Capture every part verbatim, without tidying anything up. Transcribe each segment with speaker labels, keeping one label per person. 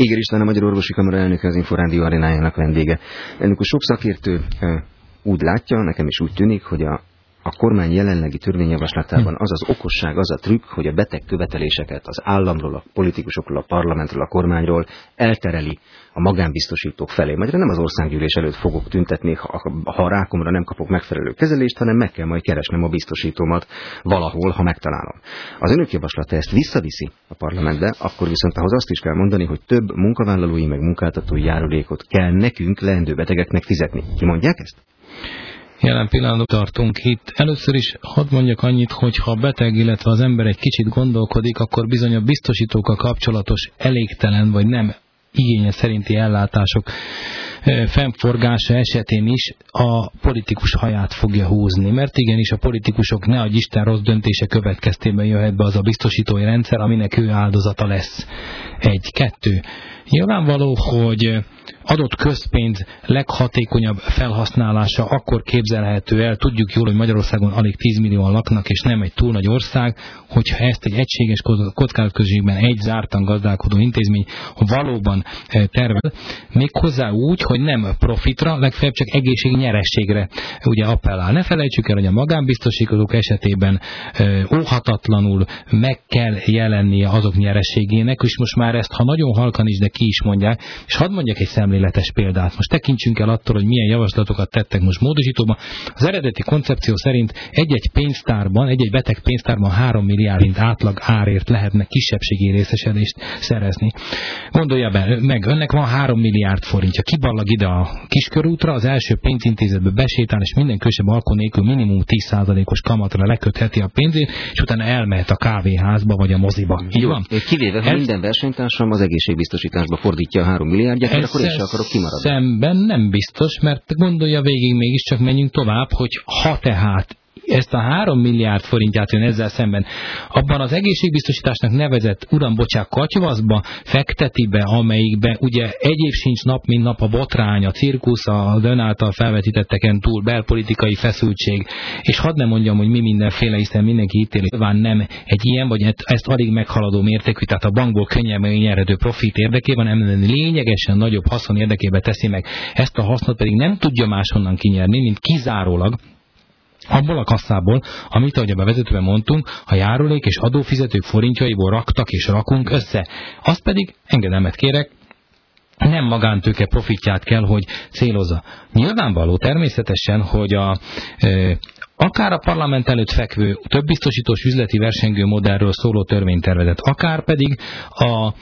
Speaker 1: Éger István, a Magyar Orvosi Kamara elnöke, az Inforádió arénájának vendége. Ennek a sok szakértő úgy látja, nekem is úgy tűnik, hogy a, a kormány jelenlegi törvényjavaslatában az az okosság, az a trükk, hogy a beteg követeléseket az államról, a politikusokról, a parlamentről, a kormányról eltereli a magánbiztosítók felé. Magyarán nem az országgyűlés előtt fogok tüntetni, ha, ha a rákomra nem kapok megfelelő kezelést, hanem meg kell majd keresnem a biztosítómat valahol, ha megtalálom. Az önök javaslata ezt visszaviszi a parlamentbe, akkor viszont ahhoz azt is kell mondani, hogy több munkavállalói meg munkáltatói járulékot kell nekünk, leendő betegeknek fizetni. Ki mondják ezt?
Speaker 2: Jelen pillanatban tartunk itt. Először is hadd mondjak annyit, hogy ha a beteg, illetve az ember egy kicsit gondolkodik, akkor bizony a biztosítókkal kapcsolatos elégtelen vagy nem igénye szerinti ellátások fennforgása esetén is a politikus haját fogja húzni. Mert igenis a politikusok, ne adj Isten, rossz döntése következtében jöhet be az a biztosítói rendszer, aminek ő áldozata lesz. Egy, kettő. Nyilvánvaló, hogy adott közpénz leghatékonyabb felhasználása akkor képzelhető el, tudjuk jól, hogy Magyarországon alig tíz millióan laknak, és nem egy túl nagy ország, hogyha ezt egy egységes kockázatközösségben egy zártan gazdálkodó intézmény valóban tervel, méghozzá úgy, hogy nem profitra, legfeljebb csak egészségnyerességre ugye appellál. Ne felejtsük el, hogy a magánbiztosítók esetében óhatatlanul meg kell jelennie azok nyerességének, és most már ezt, ha nagyon halkan is, de ki is mondják, és hadd mondjak egy szemléletes példát. Most tekintsünk el attól, hogy milyen javaslatokat tettek most módosítóban. Az eredeti koncepció szerint egy-egy pénztárban, egy-egy beteg pénztárban három milliárd átlag árért lehetne kisebbségi részesedést szerezni. Gondolja be, meg önnek van három milliárd forintja, kiballag ide a Kiskörútra, az első pénzintézetbe besétál, és minden külsőbb alkó nélkül minimum tíz százalékos kamatra lekötheti a pénzét, és utána elmehet a kávéházba vagy a moziba. Így
Speaker 1: Jó,
Speaker 2: van?
Speaker 1: kivéve, hogy ez... minden versenytársam az egészségbiztosításba fordítja a három milliárdját, mert akkor én sem akarok kimaradni.
Speaker 2: Szemben nem biztos, mert gondolja végig, mégiscsak menjünk tovább, hogy ha tehát ezt a három milliárd forintját ön ezzel szemben abban az egészségbiztosításnak nevezett, uram, bocsák, katyvaszba fekteti be, amelyikbe ugye egyéb sincs nap, mint nap a botrány, a cirkusz, a ön által felvetítetteken túl, belpolitikai feszültség, és hadd nem mondjam, hogy mi mindenféle, hiszen mindenki ítéli, van nem egy ilyen, vagy ezt alig meghaladó mértékű, tehát a bankból könnyebben nyeredő profit érdekében, hanem lényegesen nagyobb haszon érdekében teszi meg. Ezt a hasznot pedig nem tudja máshonnan kinyerni, mint kizárólag abból a kasszából, amit, ahogy a bevezetőben mondtunk, a járulék és adófizetők forintjaiból raktak és rakunk össze. Azt pedig, engedelmet kérek, nem magántőke profitját kell, hogy célozza. Nyilvánvaló természetesen, hogy a... E, akár a parlament előtt fekvő több biztosítós üzleti versengő modellről szóló törvénytervezet, akár pedig a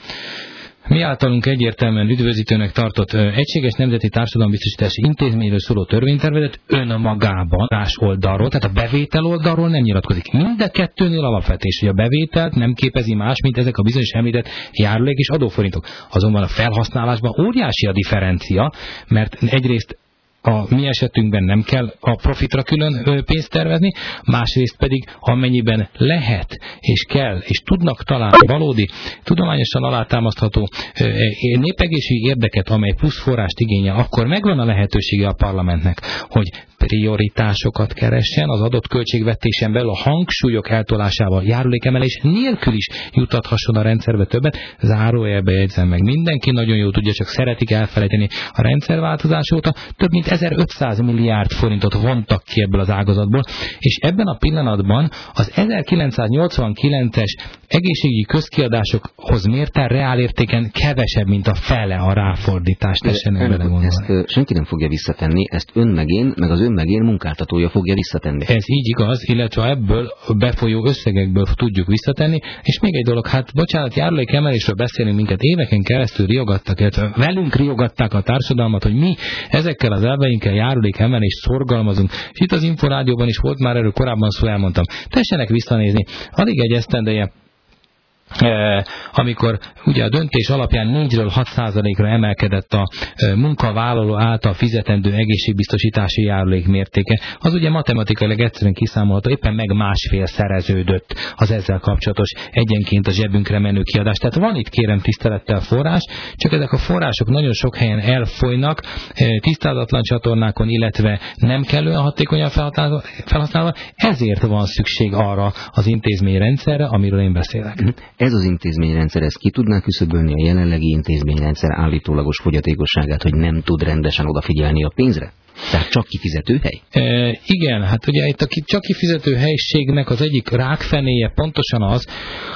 Speaker 2: mi általunk egyértelműen üdvözítőnek tartott ö, egységes nemzeti társadalombiztosítási intézményről szóló törvénytervezet önmagában más oldalról, tehát a bevétel oldalról nem nyilatkozik. Mind a kettőnél alapvetés, hogy a bevételt nem képezi más, mint ezek a bizonyos említett járulék és adóforintok. Azonban a felhasználásban óriási a differencia, mert egyrészt a mi esetünkben nem kell a profitra külön pénzt tervezni, másrészt pedig amennyiben lehet és kell és tudnak találni valódi, tudományosan alátámasztható népegészségügyi érdeket, amely plusz forrást igényel, akkor megvan a lehetősége a parlamentnek, hogy prioritásokat keressen az adott költségvetésen belül a hangsúlyok eltolásával, járulékemelés nélkül is jutathasson a rendszerbe többet. Zárójelbe jegyzem meg, mindenki nagyon jól tudja, csak szeretik elfelejteni a rendszerváltozás óta több mint ezerötszáz milliárd forintot vontak ki ebből az ágazatból, és ebben a pillanatban az ezerkilencszáznyolcvankilences egészségügyi közkiadásokhoz mérten reálértéken kevesebb, mint a fele a ráfordítás. Tessenek bele gondolni.
Speaker 1: Ezt senki nem fogja visszatenni, ezt ön meg én, meg az ön meg én munkáltatója fogja visszatenni.
Speaker 2: Ez így igaz, illetve ebből befolyó összegekből tudjuk visszatenni, és még egy dolog, hát bocsánat, járulékemelésről beszélünk, minket éveken keresztül riogattak, illetve velünk riogatták a társadalmat, hogy mi ezekkel az elveinkkel járulékemelést szorgalmazunk. És itt az Inforádióban is volt már erről korábban szó, elmondtam. Tessenek visszanézni, alig egy esztendeje, Eh, amikor ugye a döntés alapján négyről hat százalékra emelkedett a eh, munkavállaló által fizetendő egészségbiztosítási járulék mértéke, az ugye matematikailag egyszerűen kiszámolható, éppen meg másfél szereződött az ezzel kapcsolatos egyenként a zsebünkre menő kiadás. Tehát van itt, kérem tisztelettel, forrás, csak ezek a források nagyon sok helyen elfolynak, eh, tisztázatlan csatornákon, illetve nem kellően hatékonyan felhasználva, ezért van szükség arra az intézményrendszerre, amiről én beszélek.
Speaker 1: ez az intézményrendszer ezt ki tudná küszöbölni a jelenlegi intézményrendszer állítólagos fogyatékosságát, hogy nem tud rendesen odafigyelni a pénzre? Tehát csak kifizető hely?
Speaker 2: E, igen, hát ugye itt a csak kifizető helységnek az egyik rákfenéje pontosan az,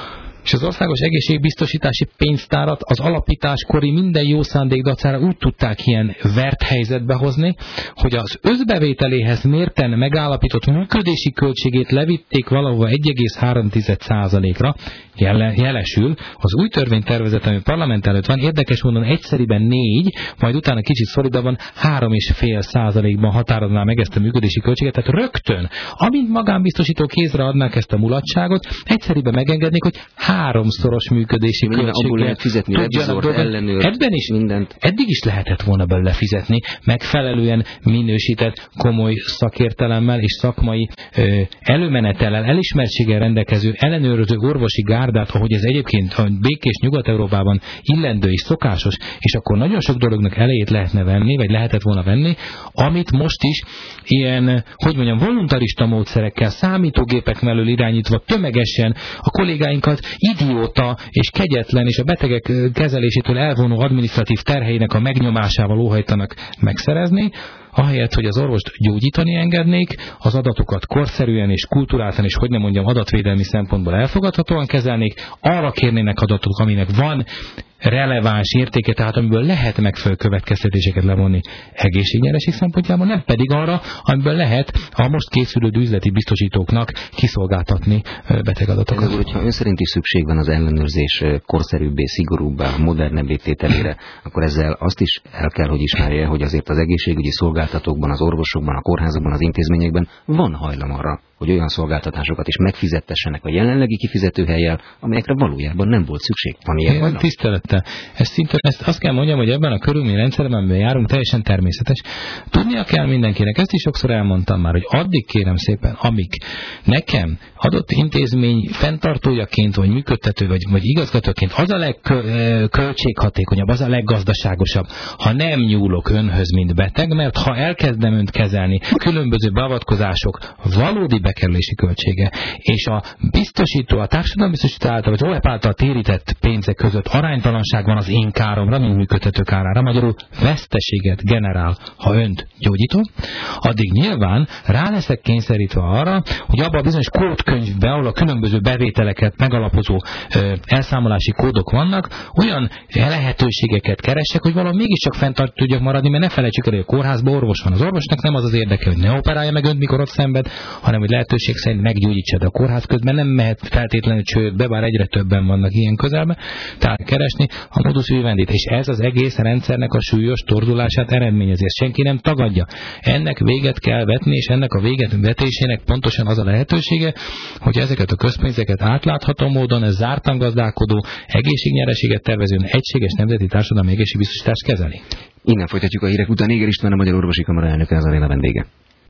Speaker 2: és az országos egészségbiztosítási pénztárat az alapításkori minden jó szándék dacára úgy tudták ilyen vert helyzetbe hozni, hogy az összbevételéhez mérten megállapított működési költségét levitték valahova egy egész három százalékra, Jele, jelesül. Az új törvénytervezet, ami parlament előtt van, érdekes módon egyszeriben négy, majd utána kicsit szolidabban három és fél százalékban határozná meg ezt a működési költséget. Tehát rögtön, amint magánbiztosító kézre adnák ezt a mulatságot, egyszeriben megengednék, hogy háromszoros működési
Speaker 1: költséget
Speaker 2: abból
Speaker 1: lehet fizetni, revizort, ellenőr,
Speaker 2: ebben is,
Speaker 1: mindent.
Speaker 2: Eddig is lehetett volna belőle fizetni, megfelelően minősített, komoly szakértelemmel és szakmai ö, előmenetellel, elismertséggel rendelkező ellenőrző orvosi gárdát, ahogy ez egyébként a békés Nyugat-Európában illendő és szokásos, és akkor nagyon sok dolognak elejét lehetne venni, vagy lehetett volna venni, amit most is ilyen, hogy mondjam, voluntarista módszerekkel, számítógépek mellől irányítva tömegesen a kollégáinkat idióta és kegyetlen és a betegek kezelésétől elvonó adminisztratív terheinek a megnyomásával óhajtanak megszerezni, ahelyett, hogy az orvost gyógyítani engednék, az adatokat korszerűen és kulturáltan és hogy nem mondjam adatvédelmi szempontból elfogadhatóan kezelnék, arra kérnének adatok, aminek van releváns értéke, tehát amiből lehet megfelelő következtetéseket levonni egészségnyereség szempontjából, nem pedig arra, amiből lehet a most készülő üzleti biztosítóknak kiszolgáltatni betegadatokat.
Speaker 1: Ez, hogyha ön szerint is szükség van az ellenőrzés korszerűbbé, szigorúbbá, modernebbé tételére, akkor ezzel azt is el kell, hogy ismerje, hogy azért az egészségügyi szolgáltatókban, az orvosokban, a kórházakban, az intézményekben van hajlam arra, hogy olyan szolgáltatásokat is megfizettessenek a jelenlegi kifizetőhellyel, amelyekre valójában nem volt szükség. Van ilyen hajlam?
Speaker 2: Tisztelettel. Ez szinte, ezt azt kell mondjam, hogy ebben a körülményrendszerben, amiben járunk, teljesen természetes. Tudnia kell mindenkinek, ezt is sokszor elmondtam már, hogy addig kérem szépen, amíg nekem adott intézmény fenntartójaként, vagy működtető, vagy, vagy igazgatóként az a legköltséghatékonyabb, az a leggazdaságosabb, ha nem nyúlok önhöz, mint beteg, mert ha elkezdem önt kezelni, különböző beavatkozások valódi bekerülési költsége, és a biztosító, a társadalombiztosító által, vagy o e pé által térített pénzek között aránytalanság van az én káromra, mint működtető kárára, magyarul veszteséget generál, ha önt gyógyítom, addig nyilván rá leszek kényszerítve arra, hogy abban a bizonyos kódkönyvben, ahol a különböző bevételeket megalapozó ö, elszámolási kódok vannak, olyan lehetőségeket keresek, hogy valami mégiscsak fenntart tudjak maradni, mert ne felejtsük el, hogy a kórházban orvos van. Az orvosnak nem az az érdeke, hogy ne operálja meg önt, mikor ott szenved, hanem hogy lehetőség szerint meggyógyítsa, de a kórház közben nem mehet feltétlenül csődbe, bár egyre többen vannak ilyen közelben, tehát keresni a modus vivendit, és ez az egész rendszernek a súlyos torzulását eredményezi. Ezt senki nem tagadja. Ennek véget kell vetni, és ennek a véget vetésének pontosan az a lehetősége, hogy ezeket a közpénzeket átlátható módon, ez zártan gazdálkodó, egészségnyereséget tervezően egységes nemzeti társadalmi egészségbiztosítást kezeli.
Speaker 1: Innen folytatjuk a hírek után. Éger István, a Magyar Orvosi Kamara elnöke, az aréna vendége.